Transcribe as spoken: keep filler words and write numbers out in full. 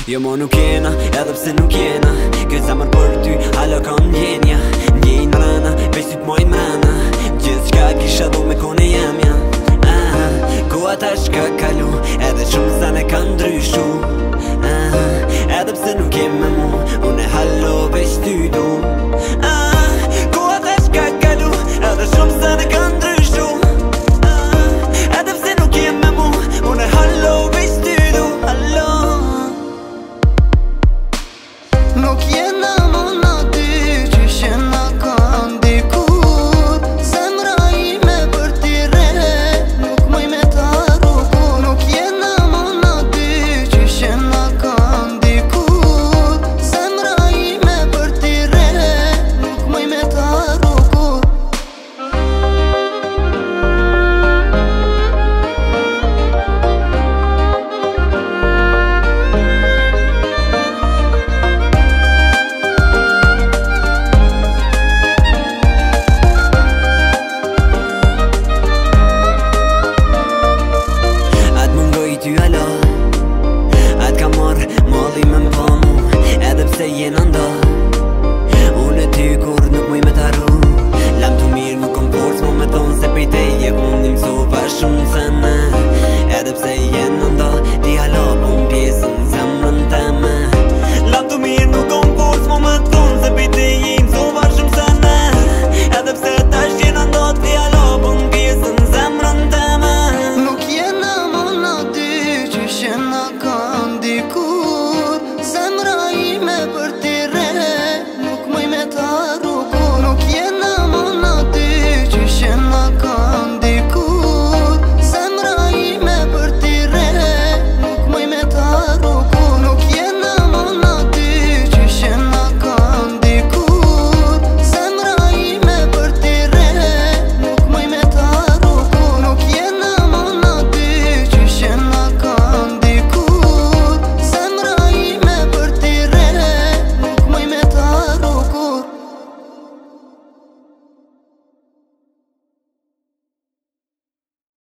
Jo mo nuk jena, edhe pse nuk jena Kjo zemër për ty, hala ka ndjenja Ndjejnë mrena, veç ty t'mojnë mrena Gjithë qka kisha du me kone jemja ah, Ku ata shka kalu, edhe shumë zane ka ndryshu ah, Edhe pse nuk jem me mu, unë e hallo veç ty du ah, Ku ata shka kalu, edhe shumë zane ka ndryshu ah, Edhe pse nuk jem me mu, unë e hallo veç ty du hallo. Nuk jena më në ty që shena ka ndikur Zemra ime për t'i re, nuk mëj me ta ruku Nuk jena më në ty që shena ka ndikur Zemra ime për t'i re, nuk mëj me ta ruku Ty alo Atë ka marrë malli me m'pa mu Edhe pse jena nda